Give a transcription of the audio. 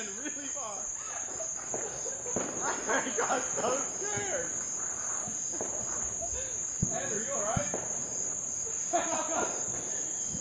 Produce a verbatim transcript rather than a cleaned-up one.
ran really far. I got so scared. Andrew, you alright?